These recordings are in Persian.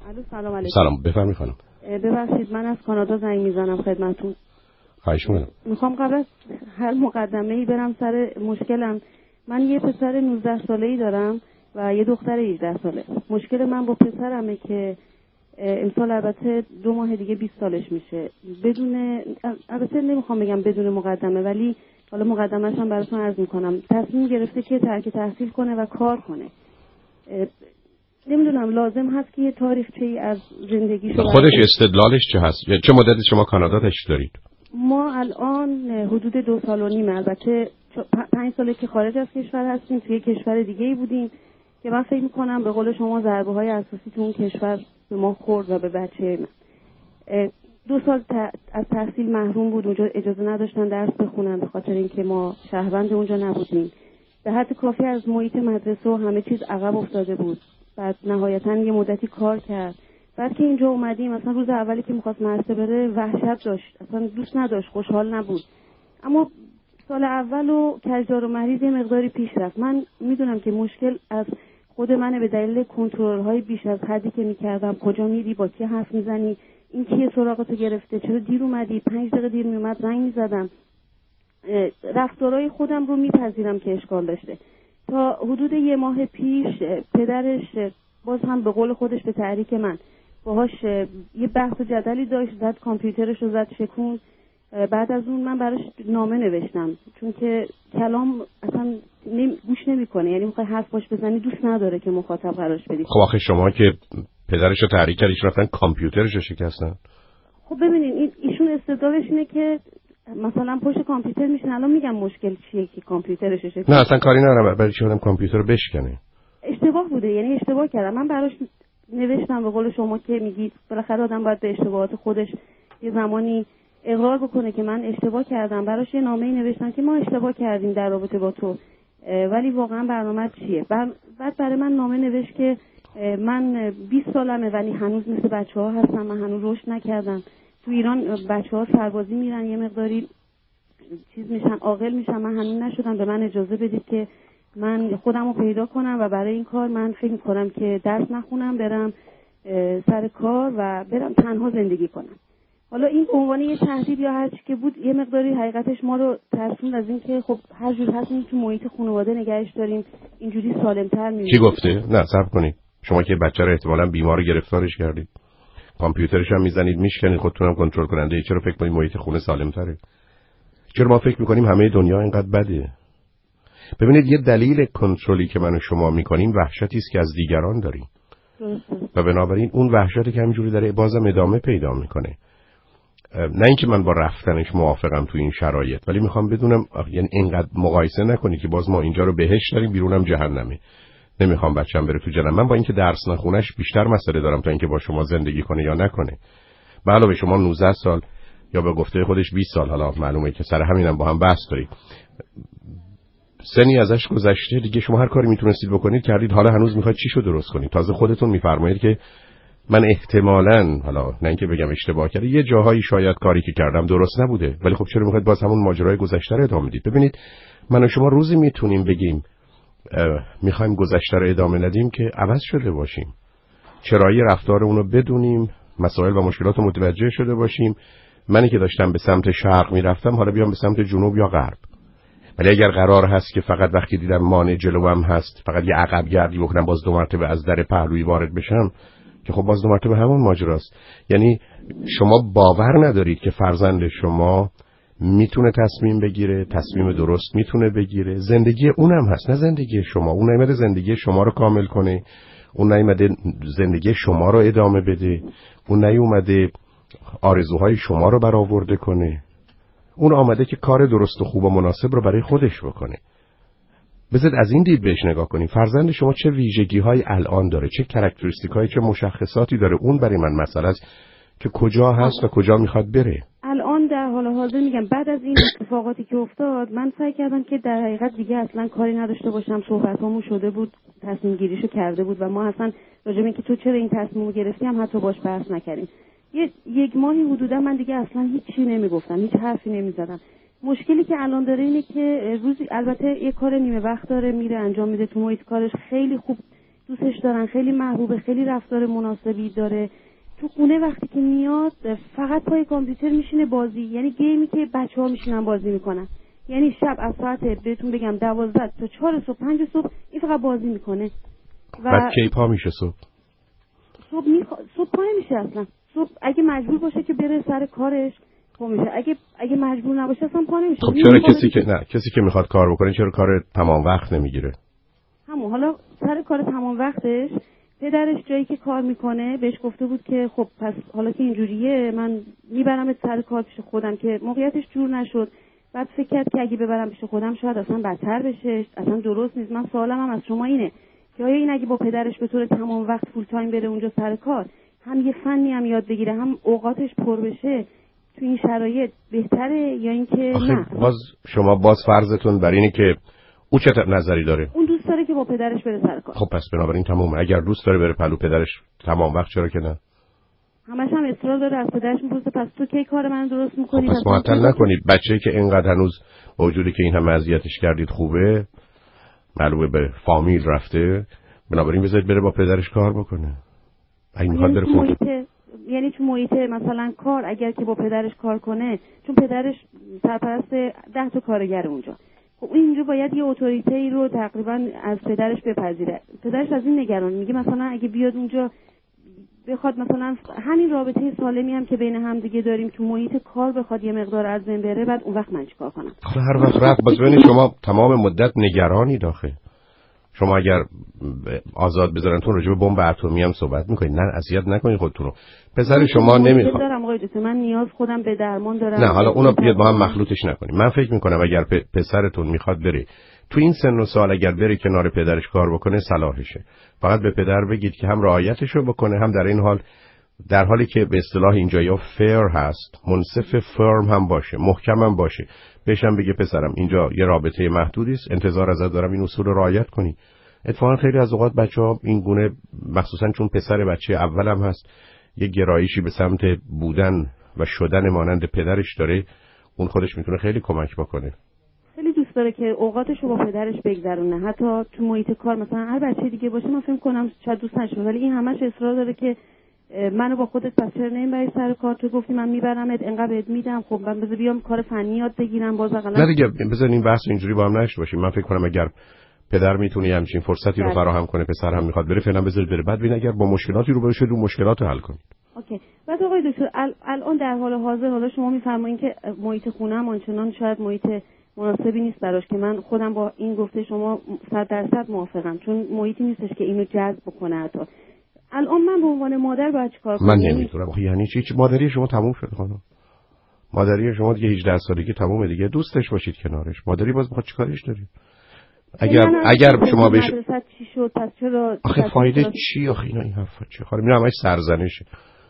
الو سلام علیکم. سلام، بفرمایید خانم. ببخشید من از کانادا زنگ میزنم خدمتتون. خواهش می‌کنم. میخوام قبل از هر مقدمه‌ای برم سر مشکلم. من یه پسر 19 ساله‌ای دارم و یه دختر 18 ساله. مشکل من با پسرمه که امسال البته 2 ماه دیگه 20 سالش میشه. البته نمیخوام بگم بدون مقدمه، ولی حالا مقدمه‌اش هم براتون عرض میکنم. تصمیم گرفته که ترک تحصیل کنه و کار کنه. نمیدونم لازم هست که یه تاریخچه‌ای از زندگیشو خودش استدلالش چه هست؟ چه مدتی شما کانادا تشریف دارید؟ ما الان حدود 2 سال و نیم، البته 5 ساله که خارج از کشور هستیم، توی کشور دیگه‌ای بودیم که من فکر می‌کنم به قول شما ضربه‌های اساسی تو اون کشور به ما خورد و به بچه من. 2 سال از تحصیل محروم بود، اونجا اجازه نداشتن درس بخونن به خاطر اینکه ما شهروند اونجا نبودیم. به حد کافی از محیط مدرسه و همه چیز عقب افتاده بود. بعد نهایتاً یه مدتی کار کرد. بعد که اینجا اومدیم مثلا روز اولی که می‌خواست مدرسه بره وحشت داشت، اصلا دوست نداشت، خوشحال نبود. اما سال اول و کجدار و مریض یه مقداری پیش رفت. من میدونم که مشکل از خود منه به دلیل کنترل‌های بیش از حدی که می‌کردم. کجا میری، با کی حرف میزنی، این کیه سراغتو گرفته، چرا دیر اومدی، 5 دقیقه دیر میومد زنگ می‌زدم. رفتارهای خودم رو میپذیرم که اشکال داشته. تا حدود 1 ماه پیش پدرش باز هم به قول خودش به تحریک من باهاش یه بحث و جدلی داشت، زد کامپیوترش رو زد شکون. بعد از اون من براش نامه نوشتم، چون که کلام اصلا گوش نمیکنه، یعنی میخوای حرف باش بزنی دوست نداره که مخاطب قرارش بدی. خب آخه شما که پدرش رو تحریک کردیش رفتن کامپیوترش رو شکستن. خب ببینین ایشون استدلالش اینه که مثلا پشت کامپیوتر میشن. الان میگم مشکل چیه که کامپیوترش شکست. نه اصلا کاری ندارم، برای چی آدم کامپیوتر رو بشکنه؟ اشتباه بوده، یعنی اشتباه کردم. من براش نوشتم به قول شما که میگید بالاخره آدم باید به اشتباهات خودش یه زمانی اقرار بکنه که من اشتباه کردم. براش یه نامه‌ای نوشتم که ما اشتباه کردیم در رابطه با تو، ولی واقعا برنامه چیه. بعد برای من نامه نوشت که من 20 سالمه ولی هنوز مثل بچه‌ها هستم، من هنوز رشد نکردم. تو ایران بچه‌ها سربازی میرن، یه مقداری چیز میشن، عاقل میشن، من هنوز نشدم. به من اجازه بدید که من خودم رو پیدا کنم و برای این کار من فکر می‌کنم که درس نخونم، برم سر کار و برم تنها زندگی کنم. حالا این به عنوان یه تهدید یا هر چی که بود یه مقداری حقیقتش ما رو ترسوند از این که خب هر جور هست تو محیط خانواده نگهش داریم، اینجوری سالم‌تر می‌مونه. کی گفته؟ نه صبر کنید. شما که بچه رو احتمالاً بیمار گرفتارش کردید، کامپیوترش هم میزنید میشکنید، خودتون هم کنترل کننده ای، چرا فکر کنید محیط خونه سالم‌تره؟ چرا ما فکر می‌کنیم همه دنیا اینقدر بده؟ ببینید یه دلیل کنترلی که من و شما می‌کنیم وحشتی است که از دیگران داریم. و بنابراین اون وحشتی که همینجوری داره بازم ادامه پیدا می‌کنه. نه اینکه من با رفتنش موافقم تو این شرایط، ولی میخوام بدونم یعنی اینقدر مقایسه نکنی که باز ما اینجا رو بهشت داریم بیرونم جهنمه. نمیخوام بچه‌م بره تو جهنم. من با اینکه درس نخونش بیشتر مسئله دارم تا اینکه با شما زندگی کنه یا نکنه. به علاوه شما 19 سال یا به گفته خودش 20 سال، حالا معلومه که سر همینم با هم بحث دارید. سنی ازش گذشته دیگه، شما هر کاری میتونستید بکنید کردید، حالا هنوز میخواید چیشو درست کنید. تازه خودتون میفرمایید که من احتمالاً، حالا نه اینکه بگم اشتباه کردم، یه جاهایی شاید کاری که کردم درست نبوده، ولی خب چرا میخواید باز همون ماجرای گذشته رو ادامه بدید؟ ببینید من و شما روزی میتونیم بگیم میخوایم گذشته رو ادامه ندیم که عوض شده باشیم، چرایی رفتار اونو بدونیم، مسائل و مشکلات رو متوجه شده باشیم. منی که داشتم به سمت شرق میرفتم حالا بیام به سمت جنوب یا غرب. ولی اگر قرار هست که فقط وقتی دیدم مانع جلوم هست فقط یه عقب گردی بکنم، باز 2 مرتبه از در پهلویی وارد بشم، که خب باز 2 مرتبه همون ماجراست. یعنی شما باور ندارید که فرزند شما میتونه تصمیم بگیره، تصمیم درست میتونه بگیره. زندگی اونم هست، نه زندگی شما. اون نیامده زندگی شما رو کامل کنه، اون نیامده زندگی شما رو ادامه بده، اون نیومده آرزوهای شما رو برآورده کنه. اون آمده که کار درست و خوب و مناسب رو برای خودش بکنه. بذارید از این دید بهش نگاه کنیم. فرزند شما چه ویژگی‌های الان داره، چه کاراکتریستیک‌هایی، چه مشخصاتی داره، اون برای من مسئله است که کجا هست و کجا میخواد بره. الان در حال حاضر میگم بعد از این اتفاقاتی که افتاد من سعی کردم که در حقیقت دیگه اصلا کاری نداشته باشم. صحبتامون شده بود، تصمیم گیریشو کرده بود و ما اصلا راجع به اینکه تو چرا این تصمیمو گرفتی هم حتی باش بحث نکردیم. 1 ماهی حدودا من دیگه اصلا هیچی نمیگفتم، هیچ حرفی نمیزدم. مشکلی که الان داره اینه که روزی البته یه کار نیمه وقت داره میره انجام میده تو محیط کارش، خیلی خوب دوستش دارن، خیلی محبوبه، خیلی رفتار مناسبی داره. تو خونه وقتی که میاد فقط پای کامپیوتر میشینه بازی، یعنی گیمی که بچه‌ها میشینن بازی میکنن. یعنی شب از ساعت بهتون بگم 12 تا 4 صبح 5 صبح این فقط بازی میکنه. بعد کی پا میشه صبح؟ صبح پا نمیشه اصلا. صبح اگه مجبور باشه که بره سر کارش پا میشه، اگه مجبور نباشه اصلا پا نمیشه. خب چرا کسی که میخواد کار بکنه چرا کار تمام وقت نمیگیره؟ همون حالا سر کار تمام وقتش پدرش جایی که کار میکنه بهش گفته بود که خب پس حالا که اینجوریه من میبرمت سر کار پیش خودم، که موقعیتش جور نشد. بعد فکر کرد که اگه ببرم پیش خودم شاید اصلا بدتر بشه، اصلا درست نیست. من سوالم هم از شما اینه که آیا این اگه با پدرش به طور تمام وقت فول تایم بره اونجا سر کار، هم یه فنی هم یاد بگیره، هم اوقاتش پر بشه، تو این شرایط بهتره یا اینکه نه؟ باز شما فرضتون بر اینه که او چه نظری داره؟ اون دوست داره که با پدرش بره سر کار. خب پس بنابراین تمومه. اگر دوست داره بره پلو پدرش تمام وقت، چرا که نه؟ همش هم اصرار داره، از پدرش میپرسه پس تو کی کار من درست میکنی؟ خب پس معطل نکنید. بچه‌ای که اینقدر هنوز با وجودی که این هم اذیتش کردید خوبه، معلومه به فامیل رفته، بنابراین بذارید بره با پدرش کار بکنه. اگه میخواد بره یعنی تو محیط مثلا کار اگر که با پدرش کار کنه، چون پدرش سرپرست 10 تا کارگر اونجا، خب اینجا باید یه اتوریتی رو تقریبا از پدرش بپذیره. پدرش از این نگران، میگه مثلا اگه بیاد اونجا بخواد مثلا همین رابطه سالمی هم که بین هم دیگه داریم تو محیط کار بخواد یه مقدار از بین بره، بعد اون وقت من چیکار کنم؟ هر وقت رفت باز ببینید شما تمام مدت نگرانی داخل. شما اگر آزاد بذارنتون راجع به بمب اتمی هم صحبت میکنید، نه اذیت نکنید خودتون رو. پسر شما نمیخواد. دارم آقای دکتر، من نیاز خودم به درمان دارم. نه حالا اونو بیاد با هم مخلوطش نکنید. من فکر میکنم اگر پسرتون میخواد بره تو این سن و سال، اگر بره کنار پدرش کار بکنه صلاحشه. فقط به پدر بگید که هم رعایتش رو بکنه، هم در این حال در حالی که به اصطلاح اینجا یا فیر هست، منصف فرم هم باشه، محکم هم باشه. بهشم بگه پسرم اینجا یه رابطه محدودی است، انتظار ازت دارم این اصول رو رعایت کنی. اتفاقا خیلی از اوقات بچه‌ها این گونه، مخصوصا چون پسر بچه اولم هست، یه گرایشی به سمت بودن و شدن مانند پدرش داره، اون خودش میتونه خیلی کمک بکنه. خیلی دوست داره که اوقاتش رو با پدرش بگذرونه، حتی تو محیط کار مثلا هر بچه دیگه باشه من فکر کنم شاید دوست نشه، ولی این همش اصرار داره که منو با خودت پس چرا نمیبری سر کار؟ تو گفتی من میبرمت، انقدر بهت میدم، خب من بذار بیام کار فنی یاد بگیرم. باز نه دیگه بذار این بحث اینجوری با هم نشه باشیم. من فکر کنم اگر پدر میتونه همچین فرصتی رو فراهم کنه، پسر هم میخواد بره، فعلا بذار بره، بعد ببین اگر با مشکلاتی رو بشه رو مشکلات رو حل کنید. اوکی. بعد آقای دکتر الان در حال حاضر حالا شما میفرمایین که محیط خونه‌ام آنچنان شاید محیط مناسبی نیست براش، که من خودم با این گفته شما 100% موافقم، چون محیطی نیستش که اینو جذب بکنه. حتی الان من به عنوان مادر باید چیکار کنم؟ من نمیتونم. یعنی چی؟ مادری شما تموم شد خانم. مادری شما دیگه 18 سالگی تمومه دیگه. دوستش باشید کنارش. مادری باز میخواد چیکارش داری؟ اگر شما بهش چی شد پس چرا آخه فایده چی آخه اینا این حرفا چیه؟ خانم اینا همش سرزنشه.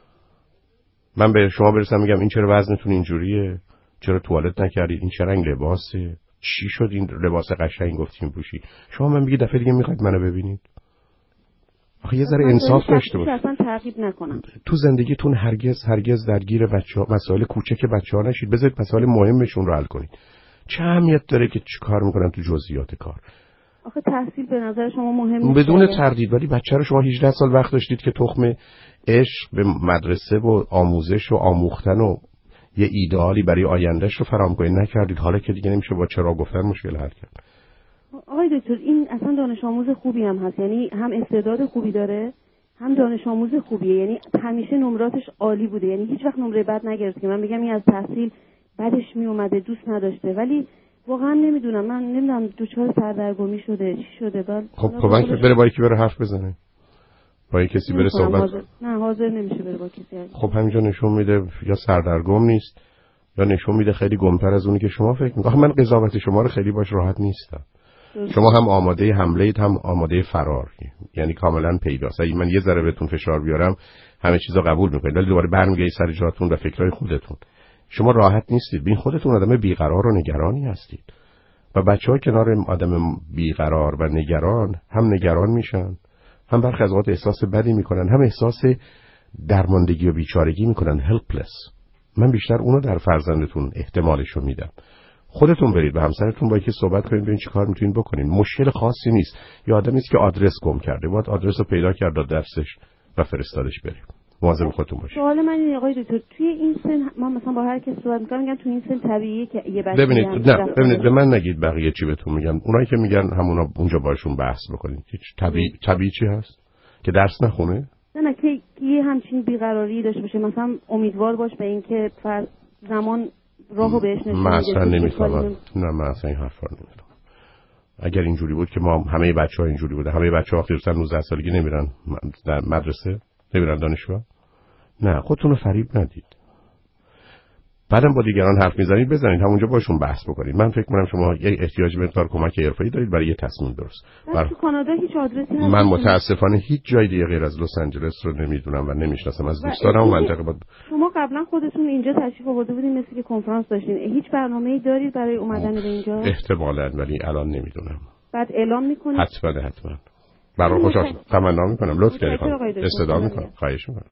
من به شما برسم میگم این چرا وزنتون اینجوریه؟ چرا توالت نکردید؟ این چه رنگ لباسه؟ چی شد این لباس قشنگ گفتیم پوشی؟ شما من میگی دفعه دیگه میخواید منو ببینید؟ آخه یه ذره انصاف داشته باشید. اصلا تعقیب نکنم. تو زندگیتون هرگز درگیر بچه‌ها مسائل کوچک بچه‌ها نشید. بذارید مسائل مهمشون رو حل کنید. چه اهمیت داره که چی کار میکنن تو جزئیات کار؟ آخه تحصیل به نظر شما مهمه بدون تردید. ولی بچه رو شما 18 سال وقت داشتید که تخم عشق به مدرسه و آموزش و آموختن و یه ایدئالی برای آیندهش رو فراهم کنید، نکردید. حالا که دیگه نمیشه با چرا گفتن مشکل حل کرد. آقای دکتر این اصلا دانش آموز خوبی هم هست، یعنی هم استعداد خوبی داره هم دانش آموز خوبیه، یعنی همیشه نمراتش عالی بوده، یعنی هیچ وقت نمره بد نگرفته که من بگم این از تحصیل بعدش می اومده دوست نداشته. ولی واقعا نمیدونم، من نمیدونم دوچار سردرگمی شده چی شده. خب من که بره با یکی بره حرف بزنه، با یکی کسی بره صحبت. نه حاضر نمیشه بره با کسی. خب همینجا نشون میده یا سردرگم نیست یا نشون میده خیلی گمتر از اونی که شما فکر میکنید. من قضاوت شما رو خیلی باش راحت نیستم. شما هم آماده حمله اید هم آماده فرار، یعنی کاملا پیداست. اگه من یه ذره بهتون فشار بیارم همه چیزا قبول میکنید، ولی دوباره برمیگردید سر جاتون و فکرای خودتون. شما راحت نیستید. ببین خودتون آدم بیقرار و نگرانی هستید و بچه‌ها کنار آدم بیقرار و نگران هم نگران میشن، هم برخی از اوقات احساس بدی میکنن، هم احساس درماندگی و بیچارگی میکنن، helpless. من بیشتر اونو در فرزندتون احتمالشو میدم. خودتون برید و همسرتون با یکی صحبت کنید ببینید چیکار میتونید بکنید. مشکل خاصی نیست. یه آدمی است که آدرس گم کرده، باید آدرس رو پیدا کرد، داد درسش و فرستادش بریم. مواظب خودتون باشید. سوال من اینه آقای دکتر، توی این سن من مثلا با هر کسی صحبت می‌کنم میگن توی این سن طبیعیه که یه بچه ببینید به من نگید بقیه چی بهتون میگن. اونایی که میگن همونا اونجا باشون بحث بکنید. هیچ طبیعی چی هست که درس نخونه؟ نه که یه همچین بیقراری داشته باشه، مثلا امیدوار باش به اینکه زمان راهو بهش نشون میده. من اصلا نمیفهمم. نه من اصلا این حرفا نمیفهمم. اگر اینجوری بود که ما همه بچه‌ها اینجوری بوده، همه بچه‌ها خصوصا 19 سالگی نمیرن در مدرسه، نمیرن دانشگاه. نه، خودتون رو فریب ندید. بعدم با دیگران حرف میزنید بزنید همونجا باشون بحث بکنید. من فکر کنم شما یه احتیاج به مقدار کمک حرفه‌ای دارید برای یه تصمیم درست. تو کانادا هیچ آدرسی هست؟ من متاسفانه هیچ جای دیگه غیر از لس آنجلس رو نمیدونم و نمیشناسم. از دوستانم اون منطقه بود. شما قبلا خودتون اینجا تشریف آورده بودین مثل که کنفرانس داشتین، هیچ برنامه‌ای دارید برای اومدن به اینجا؟ احتمالاً، ولی الان نمیدونم. بعد اعلام میکنید؟ حتما برای خوشحال تمنا میکنم. لطف کردید. استفاده میکنم. خواهش میکنم.